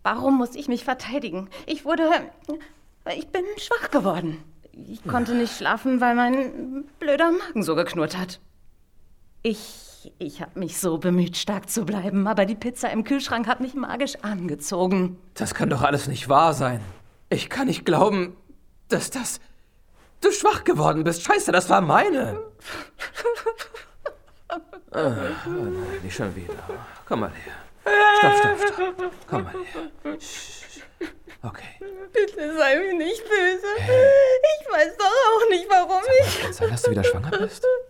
Warum muss ich mich verteidigen? Ich bin schwach geworden. Ich konnte nicht schlafen, weil mein blöder Magen so geknurrt hat. Ich habe mich so bemüht, stark zu bleiben, aber die Pizza im Kühlschrank hat mich magisch angezogen. Das kann doch alles nicht wahr sein. Ich kann nicht glauben, dass du schwach geworden bist. Scheiße, das war meine. Nein, nicht schon wieder. Komm mal her. Stopp. Komm mal her. Okay. Bitte sei mir nicht böse. Ich weiß doch auch nicht, warum ich... Kann sein, dass du wieder schwanger bist?